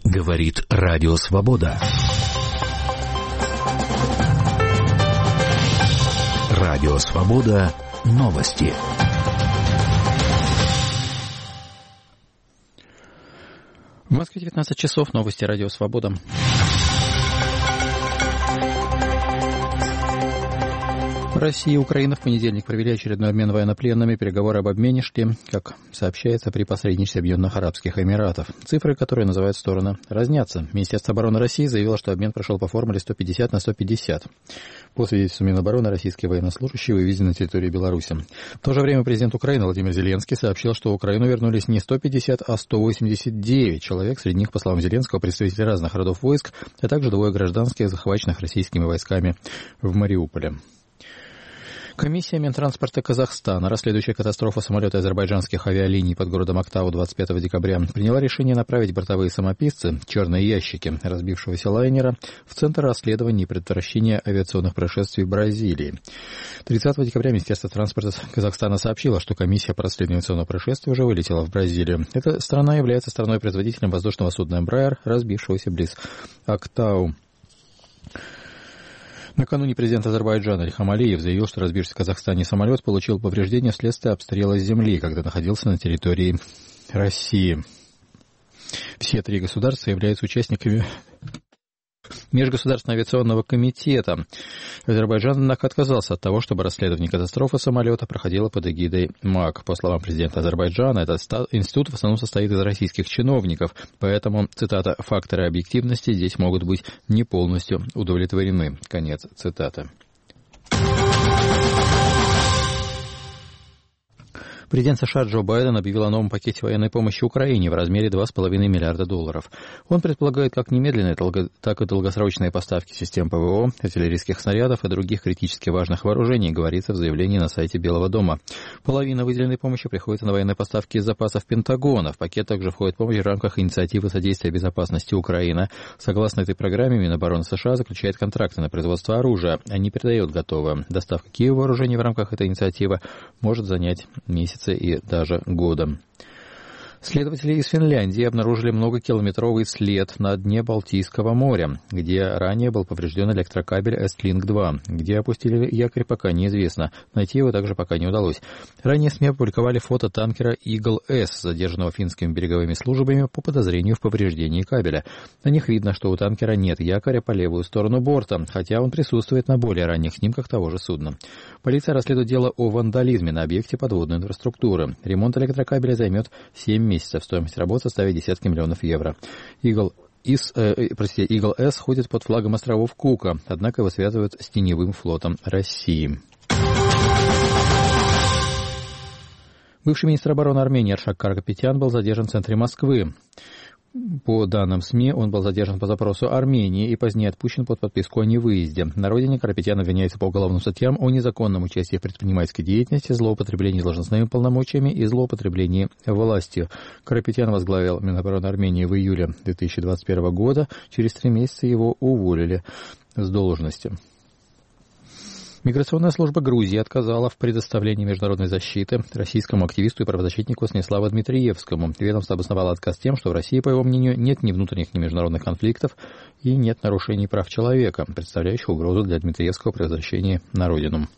Говорит Радио Свобода. Радио Свобода. Новости. В Москве 19 часов. Новости Радио Свобода. Россия и Украина в понедельник провели очередной обмен военнопленными. Переговоры об обмене шли, как сообщается, при посредничестве Объединенных Арабских Эмиратов. Цифры, которые называют стороны, разнятся. Министерство обороны России заявило, что обмен прошел по формуле 150 на 150. По свидетельству Минобороны, российские военнослужащие вывезены на территорию Беларуси. В то же время президент Украины Владимир Зеленский сообщил, что в Украину вернулись не 150, а 189 человек. Среди них, по словам Зеленского, представители разных родов войск, а также двое гражданских, захваченных российскими войсками в Мариуполе. Комиссия Минтранспорта Казахстана, расследующая катастрофу самолета азербайджанских авиалиний под городом Актау 25 декабря, приняла решение направить бортовые самописцы, черные ящики разбившегося лайнера, в Центр расследования и предотвращения авиационных происшествий в Бразилии. 30 декабря Министерство транспорта Казахстана сообщило, что комиссия по расследованию авиационного происшествия уже вылетела в Бразилию. Эта страна является страной-производителем воздушного судна Embraer, разбившегося близ Актау. Накануне президент Азербайджана Ильхам Алиев заявил, что разбившийся в Казахстане самолет получил повреждения вследствие обстрела с земли, когда находился на территории России. Все три государства являются участниками Межгосударственного авиационного комитета. Азербайджан, однако, отказался от того, чтобы расследование катастрофы самолета проходило под эгидой МАК. По словам президента Азербайджана, этот институт в основном состоит из российских чиновников, поэтому, цитата, «факторы объективности здесь могут быть не полностью удовлетворены». Конец цитаты. Президент США Джо Байден объявил о новом пакете военной помощи Украине в размере $2,5 миллиарда. Он предполагает как немедленные, так и долгосрочные поставки систем ПВО, артиллерийских снарядов и других критически важных вооружений, говорится в заявлении на сайте Белого дома. Половина выделенной помощи приходится на военные поставки из запасов Пентагона. В пакет также входит помощь в рамках инициативы содействия безопасности Украины. Согласно этой программе, Минобороны США заключает контракты на производство оружия, а не передает готовое. Доставка Киеву вооружений в рамках этой инициативы может занять месяц и даже годом. Следователи из Финляндии обнаружили многокилометровый след на дне Балтийского моря, где ранее был поврежден электрокабель Estlink-2. Где опустили якорь, пока неизвестно. Найти его также пока не удалось. Ранее СМИ опубликовали фото танкера Eagle-S, задержанного финскими береговыми службами по подозрению в повреждении кабеля. На них видно, что у танкера нет якоря по левую сторону борта, хотя он присутствует на более ранних снимках того же судна. Полиция расследует дело о вандализме на объекте подводной инфраструктуры. Ремонт электрокабеля займет 7 месяцев. Стоимость работы составит десятки миллионов евро. Eagle-S ходит под флагом островов Кука, однако его связывают с теневым флотом России. Бывший министр обороны Армении Аршак Карапетян был задержан в центре Москвы. По данным СМИ, он был задержан по запросу Армении и позднее отпущен под подписку о невыезде. На родине Карапетян обвиняется по уголовным статьям о незаконном участии в предпринимательской деятельности, злоупотреблении должностными полномочиями и злоупотреблении властью. Карапетян возглавил Минобороны Армении в июле 2021 года. Через 3 месяца его уволили с должности. Миграционная служба Грузии отказала в предоставлении международной защиты российскому активисту и правозащитнику Станиславу Дмитриевскому. Ведомство обосновало отказ тем, что в России, по его мнению, нет ни внутренних, ни международных конфликтов и нет нарушений прав человека, представляющих угрозу для Дмитриевского при возвращении на родину.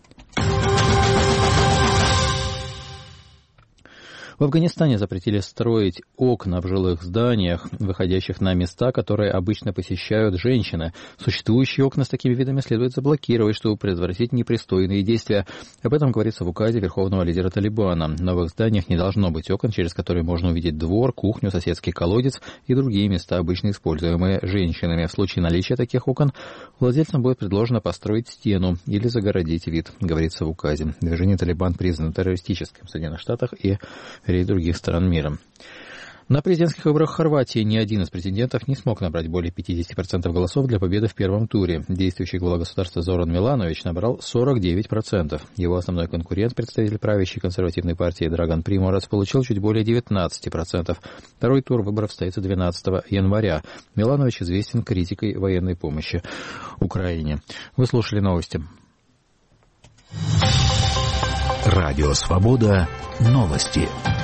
В Афганистане запретили строить окна в жилых зданиях, выходящих на места, которые обычно посещают женщины. Существующие окна с такими видами следует заблокировать, чтобы предотвратить непристойные действия. Об этом говорится в указе верховного лидера Талибана. В новых зданиях не должно быть окон, через которые можно увидеть двор, кухню, соседский колодец и другие места, обычно используемые женщинами. В случае наличия таких окон владельцам будет предложено построить стену или загородить вид, говорится в указе. Движение Талибан признано террористическим в Соединенных Штатах и ряде других стран мира. На президентских выборах Хорватии ни один из претендентов не смог набрать более 50% голосов для победы в первом туре. Действующий глава государства Зоран Миланович набрал 49%. Его основной конкурент, представитель правящей консервативной партии Драган Приморец, получил чуть более 19%. Второй тур выборов состоится 12 января. Миланович известен критикой военной помощи Украине. Вы слушали новости. Радио Свобода. Новости.